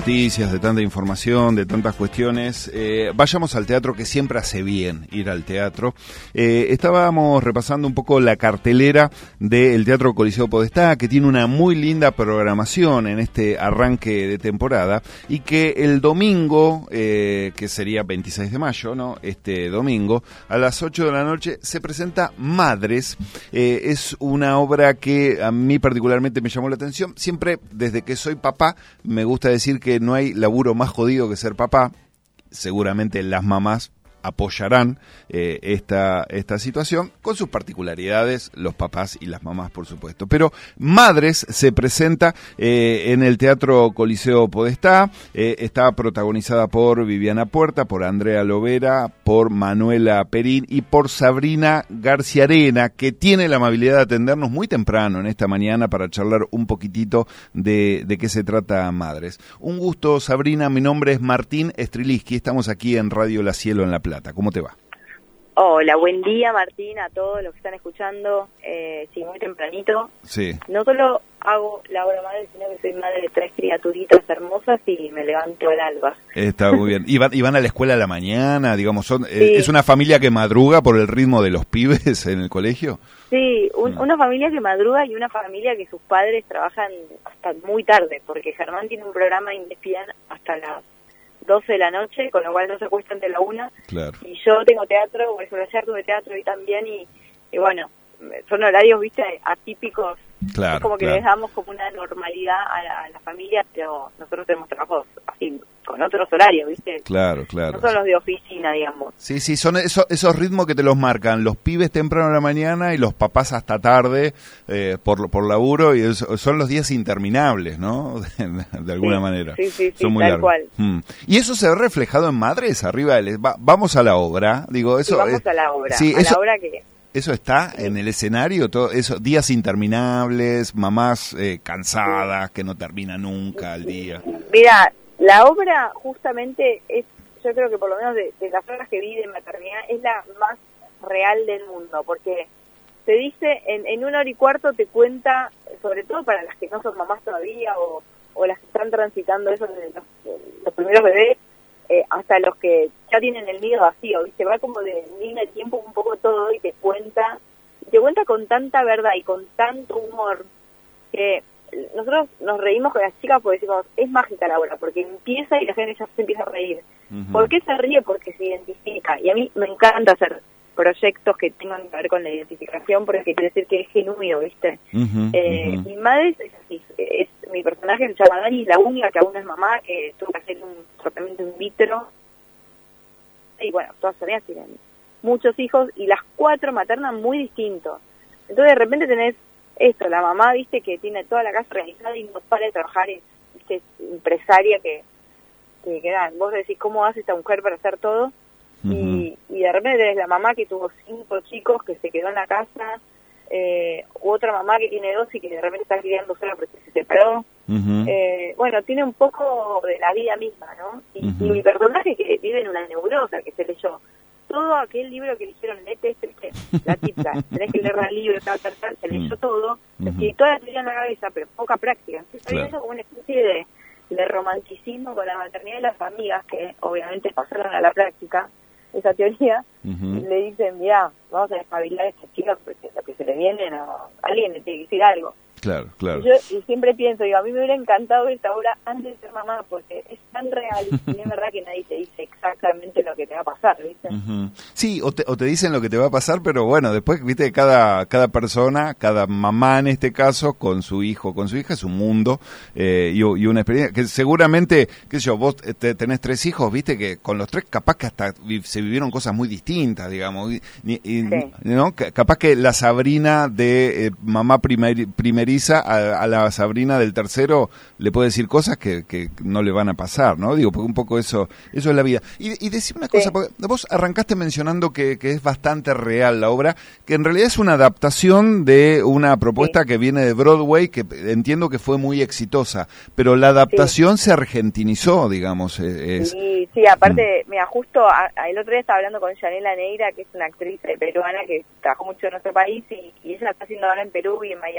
noticias, de tanta información, de tantas cuestiones, vayamos al teatro, que siempre hace bien ir al teatro. Estábamos repasando un poco la cartelera del Teatro Coliseo Podestá, que tiene una muy linda programación en este arranque de temporada, y que el domingo, que sería 26 de mayo, ¿no? Este domingo, a las 8 de la noche, se presenta Madres. Es una obra que a mí particularmente me llamó la atención. Siempre, desde que soy papá, me gusta decir que no hay laburo más jodido que ser papá. Seguramente las mamás apoyarán esta situación, con sus particularidades, los papás y las mamás, por supuesto. Pero Madres se presenta en el Teatro Coliseo Podestá, está protagonizada por Viviana Puerta, por Andrea Lovera, por Manuela Perín y por Sabrina Garciarena, que tiene la amabilidad de atendernos muy temprano en esta mañana para charlar un poquitito de qué se trata Madres. Un gusto, Sabrina. Mi nombre es Martín Striliski, estamos aquí en Radio La Cielo en La Plata. ¿Cómo te va? Hola, buen día, Martín, a todos los que están escuchando. Sí, muy tempranito. Sí. No solo hago la obra madre, sino que soy madre de 3 criaturitas hermosas y me levanto al alba. Está muy bien. ¿Y van a la escuela a la mañana? Digamos, Sí. ¿Es una familia que madruga por el ritmo de los pibes en el colegio? Sí, una familia que madruga y una familia que sus padres trabajan hasta muy tarde, porque Germán tiene un programa y despidan hasta las 12 de la noche, con lo cual no se acuestan de la 1. Claro. Y yo tengo teatro, por ejemplo, ayer tuve teatro y también, y bueno, son horarios, viste, atípicos. Claro, es como que claro. les damos como una normalidad a la familia, pero nosotros tenemos trabajos así, con otros horarios, viste. Claro, claro. No son los de oficina, digamos. Sí, son esos ritmos que te los marcan los pibes temprano en la mañana y los papás hasta tarde por laburo, y son los días interminables, ¿no? De alguna manera. Sí, son muy tal largos. cual. Y eso se ve reflejado en Madres, arriba vamos a la obra, digo, eso. Sí, vamos a la obra, sí, la obra que... Eso está en el escenario, todo eso, días interminables, mamás cansadas, que no termina nunca el día. Mira, la obra justamente es, yo creo que por lo menos de las obras que vi de maternidad, es la más real del mundo, porque te dice, en 1 hora y cuarto te cuenta, sobre todo para las que no son mamás todavía, o las que están transitando eso de los primeros bebés, hasta los que ya tienen el nido vacío, ¿viste? Va como de línea de tiempo un poco todo y te cuenta con tanta verdad y con tanto humor que nosotros nos reímos con las chicas porque decimos, es mágica la obra, porque empieza y la gente ya se empieza a reír. ¿Por qué se ríe? Porque se identifica. Y a mí me encanta hacer proyectos que tengan que ver con la identificación, porque quiere decir que es genuino, ¿viste? Mi madre es así, mi personaje se llama Dani, la única que aún no es mamá, que tuvo que hacer un tratamiento in vitro, y bueno, todas sus amigas tienen muchos hijos, y las 4 maternan muy distintos. Entonces de repente tenés esto, la mamá, viste, que tiene toda la casa organizada y no para de trabajar, viste, es empresaria que vos decís, ¿cómo hace esta mujer para hacer todo? Y de repente tenés la mamá que tuvo 5 chicos, que se quedó en la casa, u otra mamá que tiene 2 y que de repente está criando sola porque se separó. Bueno, tiene un poco de la vida misma, ¿no? Y mi personaje que vive en una neurosa, que se leyó todo aquel libro que dijeron, léete la típica, tenés que leer el libro, tal, se leyó todo, y toda la teoría en la cabeza, pero poca práctica. Entonces hay eso como una especie de romanticismo con la maternidad de las amigas, que obviamente pasaron a la práctica esa teoría, y le dicen, mirá, vamos a despabilar a esta chica porque lo que se le viene, alguien le tiene que decir algo. Claro. Y siempre pienso, digo, a mí me hubiera encantado ver esta obra antes de ser mamá, porque es tan real y es verdad que nadie te dice exactamente lo que te va a pasar, ¿viste? Sí, o te dicen lo que te va a pasar, pero bueno, después, viste, cada persona, cada mamá en este caso, con su hijo, con su hija, es un mundo y una experiencia que seguramente, qué sé yo, vos tenés 3 hijos, viste, que con los 3 capaz que hasta se vivieron cosas muy distintas, digamos, sí. ¿no? Capaz que la Sabrina de mamá primeriza a la Sabrina del tercero le puede decir cosas que no le van a pasar, ¿no? Digo, porque un poco eso es la vida. Y decime una cosa, porque vos arrancaste mencionando que es bastante real la obra, que en realidad es una adaptación de una propuesta que viene de Broadway, que entiendo que fue muy exitosa, pero la adaptación se argentinizó, digamos. Sí, aparte, mira, justo el otro día estaba hablando con Yanela Neira, que es una actriz peruana que trabajó mucho en nuestro país, y ella la está haciendo ahora en Perú y en Miami.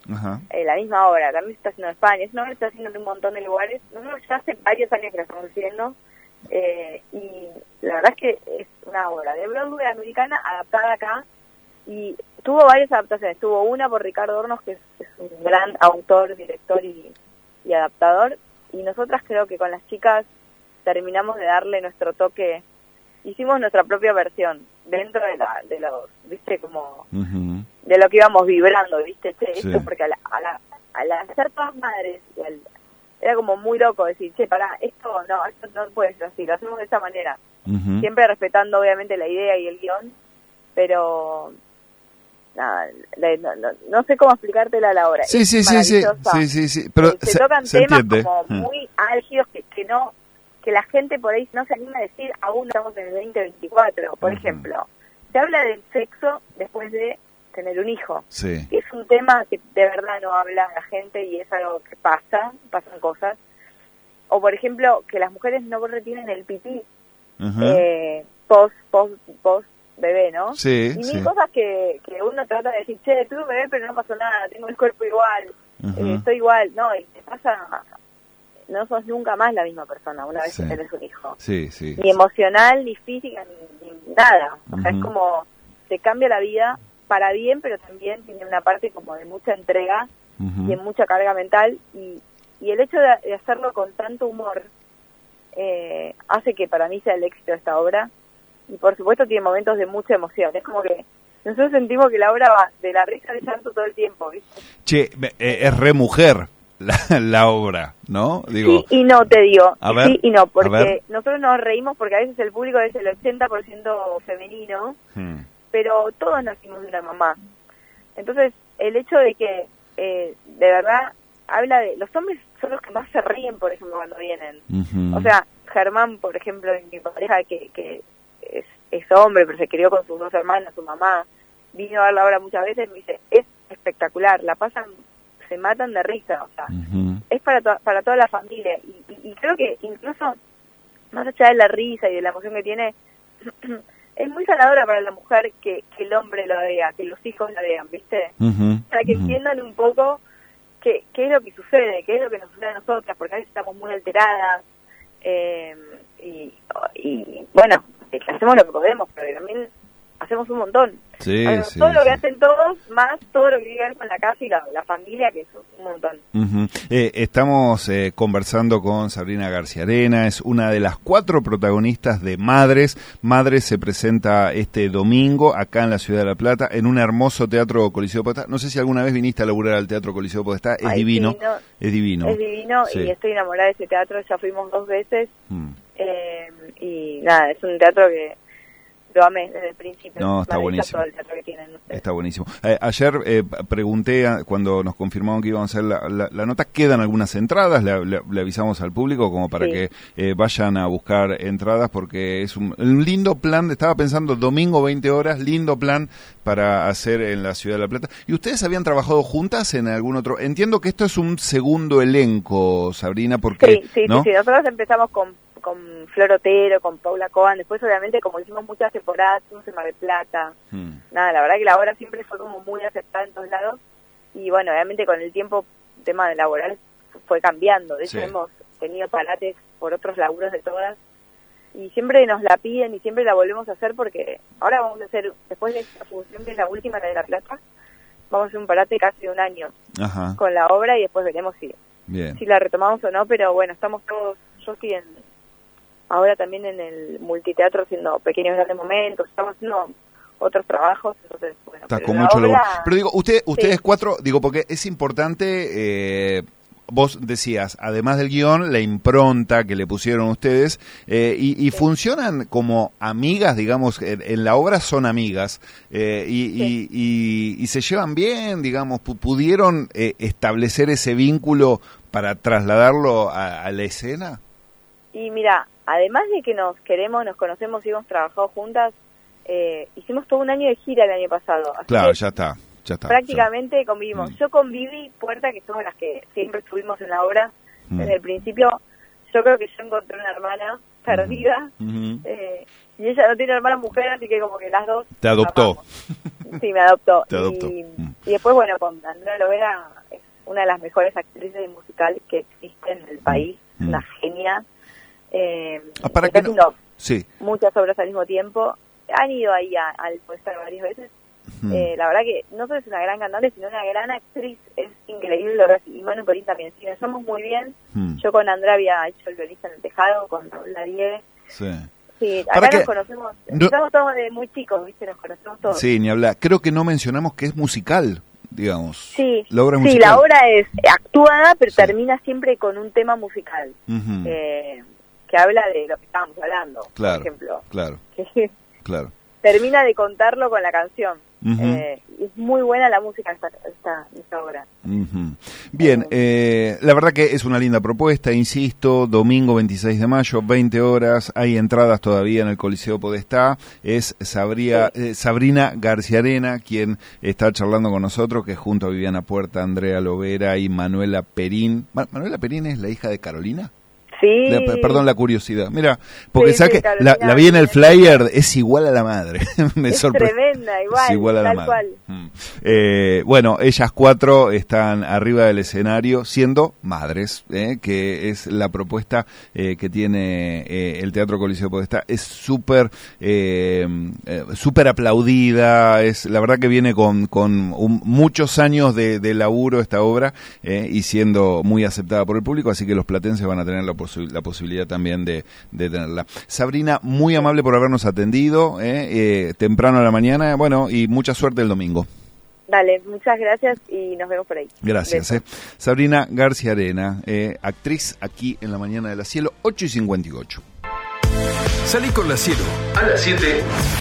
Ajá. La misma obra, también se está haciendo en España, es una obra que se está haciendo en un montón de lugares. Nosotros ya hace varios años que la estamos haciendo, y la verdad es que es una obra de Broadway americana adaptada acá, y tuvo varias adaptaciones. Tuvo una por Ricardo Hornos, que es un gran autor, director y adaptador, y nosotras creo que con las chicas terminamos de darle nuestro toque. Hicimos nuestra propia versión dentro de los, viste, como de lo que íbamos vibrando, viste, esto, porque al hacer todas madres, era como muy loco decir, pará, esto no puede ser así, lo hacemos de esta manera, siempre respetando obviamente la idea y el guión, pero nada, no sé cómo explicártela a la hora. Sí, pero se tocan se temas entiende. Como muy álgidos que la gente por ahí no se anima a decir, aún estamos en el 2024. Por ejemplo, se habla del sexo después de tener un hijo, que es un tema que de verdad no habla la gente y es algo que pasan cosas. O por ejemplo, que las mujeres no retienen el pipí post bebé, ¿no? Y mil cosas que uno trata de decir, tuve un bebé pero no pasó nada, tengo el cuerpo igual, estoy igual, no, y te pasa, no sos nunca más la misma persona una vez que tenés un hijo. Ni emocional, ni física, ni nada. O sea, es como, te cambia la vida para bien, pero también tiene una parte como de mucha entrega y de mucha carga mental, y el hecho de hacerlo con tanto humor hace que para mí sea el éxito de esta obra, y por supuesto tiene momentos de mucha emoción. Es como que nosotros sentimos que la obra va de la risa al llanto todo el tiempo, ¿viste? Es re mujer la obra, ¿no? Digo, sí y no, te digo. Ver, sí y no, porque nosotros nos reímos porque a veces el público es el 80% femenino, pero todos nacimos de una mamá. Entonces, el hecho de que de verdad habla de... Los hombres son los que más se ríen, por ejemplo, cuando vienen. O sea, Germán, por ejemplo, mi pareja, que es hombre, pero se crió con sus dos hermanas, su mamá, vino a ver la obra muchas veces, me dice, es espectacular, la pasan, se matan de risa, o sea, es para toda la familia, y creo que incluso, más allá de la risa y de la emoción que tiene, es muy sanadora para la mujer que el hombre lo vea, que los hijos la vean, ¿viste? Para que entiendan un poco qué es lo que sucede, qué es lo que nos sucede a nosotras, porque a veces estamos muy alteradas, y bueno, hacemos lo que podemos, pero también hacemos un montón. Todo lo que hacen todos, más todo lo que tiene que ver con la casa y la familia, que es un montón. Estamos conversando con Sabrina Garciarena, es una de las 4 protagonistas de Madres. Madres se presenta este domingo acá en la Ciudad de La Plata, en un hermoso Teatro Coliseo Podestá. No sé si alguna vez viniste a laburar al Teatro Coliseo Podestá, es divino. Es divino. Es divino, y estoy enamorada de ese teatro, ya fuimos 2 veces, y nada, es un teatro que lo amé desde el principio. No, está buenísimo. Todo el teatro que tienen ustedes. Está buenísimo. Ayer pregunté, cuando nos confirmaron que íbamos a hacer la nota, ¿quedan algunas entradas? Le avisamos al público como para que vayan a buscar entradas, porque es un lindo plan. Estaba pensando, domingo 20 horas, lindo plan para hacer en la Ciudad de La Plata. ¿Y ustedes habían trabajado juntas en algún otro? Entiendo que esto es un segundo elenco, Sabrina, porque... Sí, nosotros empezamos con Flor Otero, con Paula Coan, después obviamente como hicimos muchas temporadas, fuimos en Mar del Plata, nada, la verdad que la obra siempre fue como muy aceptada en todos lados, y bueno, obviamente con el tiempo el tema de laboral fue cambiando, de hecho hemos tenido parates por otros laburos de todas, y siempre nos la piden y siempre la volvemos a hacer, porque ahora vamos a hacer, después de esta función que es la última, la de La Plata, vamos a hacer un parate casi de un año con la obra, y después veremos si la retomamos o no, pero bueno, estamos todos, yo estoy ahora también en el multiteatro haciendo pequeños grandes momentos, estamos haciendo otros trabajos, entonces bueno, está con mucho labor. Pero digo, ustedes 4, digo, porque es importante, vos decías, además del guión, la impronta que le pusieron ustedes, y funcionan como amigas, digamos, en la obra son amigas, y se llevan bien, digamos, pudieron establecer ese vínculo para trasladarlo a la escena. Y mira, además de que nos queremos, nos conocemos y hemos trabajado juntas, hicimos todo un año de gira el año pasado. Así claro, ya está. Prácticamente convivimos. Yo con Vivi Puerta, que somos las que siempre estuvimos en la obra desde el principio, yo creo que yo encontré una hermana perdida, y ella no tiene hermana mujer, así que como que las dos... ¿Te adoptó? Sí, me adoptó. Te adoptó. Y después, bueno, con Andrea Lovera una de las mejores actrices de musical que existen en el país, una genia. ¿Para está qué no? haciendo Sí. muchas obras al mismo tiempo. Han ido ahí al Podestá varias veces. La verdad que no solo es una gran cantante, sino una gran actriz. Es increíble lo que hace. Y Manu Perín también. Si nos somos muy bien. Yo con Andrea había hecho El violista en el tejado, con Raúl Ladie. Sí, acá nos conocemos, estamos todos de muy chicos, ¿viste? Nos conocemos todos. Sí, ni hablar. Creo que no mencionamos que es musical, digamos. Sí, la obra es musical. La obra es actuada, pero termina siempre con un tema musical. Que habla de lo que estábamos hablando, por ejemplo. Claro. Termina de contarlo con la canción. Es muy buena la música esta obra. Bien, la verdad que es una linda propuesta, insisto, domingo 26 de mayo, 20 horas, hay entradas todavía en el Coliseo Podestá. Es Sabrina Garciarena quien está charlando con nosotros, que junto a Viviana Puerta, Andrea Lovera y Manuela Perín. ¿Manuela Perín es la hija de Carolina? Sí. Perdón la curiosidad. Mira, porque sabes que la vi en el flyer, es igual a la madre. Me sorprende. Tremenda, igual. Es igual a la madre. Cual. Bueno, ellas 4 están arriba del escenario siendo madres, que es la propuesta que tiene el Teatro Coliseo Podestá. Es súper aplaudida. Es la verdad que viene con muchos años de laburo esta obra y siendo muy aceptada por el público, así que los platenses van a tener la posibilidad también de tenerla. Sabrina, muy amable por habernos atendido temprano a la mañana, bueno, y mucha suerte el domingo. Dale, muchas gracias y nos vemos por ahí. Gracias. Sabrina Garciarena, actriz aquí en La Mañana de la Cielo, 8:58. Salí con la Cielo a las 7.